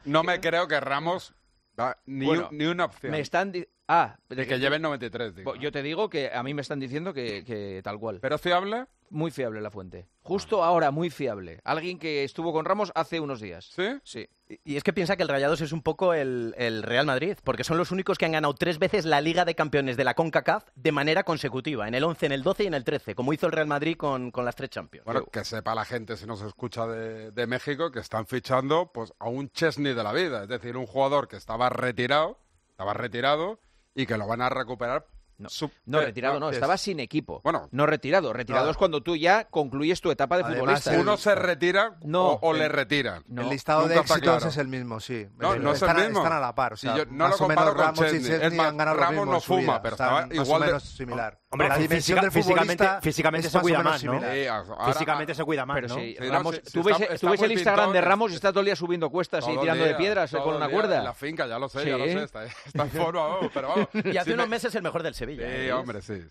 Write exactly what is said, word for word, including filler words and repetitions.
No me creo que Ramos da ni, Bueno, un- ni una opción. Me están... Di- ah, De que lleven noventa y tres, digo. Yo te digo que a mí me están diciendo que, que tal cual. ¿Pero es fiable? Muy fiable la fuente. Justo ahora, muy fiable. Alguien que estuvo con Ramos hace unos días. ¿Sí? Sí. Y es que piensa que el Rayados es un poco el, el Real Madrid, porque son los únicos que han ganado tres veces la Liga de Campeones de la CONCACAF de manera consecutiva, en el once, en el doce y en el trece, como hizo el Real Madrid con, con las tres Champions. Bueno, que sepa la gente, si nos escucha de, de México, que están fichando pues a un Chesney de la vida. Es decir, un jugador que estaba retirado, estaba retirado y que lo van a recuperar. No, Sub- no eh, retirado no, es- estaba sin equipo. Bueno. No retirado. Retirado Claro. es cuando tú ya concluyes tu etapa de Además, futbolista. el- Uno se retira No. o, o le El- retiran. No, el listado de nunca está éxitos claro. es el mismo, sí. No, Pero no es el están, a- mismo. están a la par. O sea, Sí, yo no más lo o menos comparo con Ramos y Chesney. Chesney Es más, han ganado Ramos lo mismo no en su fuma, vida. pero Están estaba más igual o de- menos similar. Hombre, la dimensión física- del físicamente, futbolista físicamente es se más o cuida menos más, ¿no? similar. Sí, ahora- Físicamente se cuida más, Pero ¿no? sí, Sí, no, Ramos, sí, sí, tú ves, está- tú está ves muy el Instagram pintón, de Ramos y es- está todo el día subiendo cuestas y Todo el tirando de día, piedras eh, todo con el una día cuerda. En la finca, ya lo sé, Sí. ya lo sé. Está, está en forma, vamos, pero vamos. Y hace Sí unos me- meses el mejor del Sevilla. Sí, ¿eh? hombre, sí.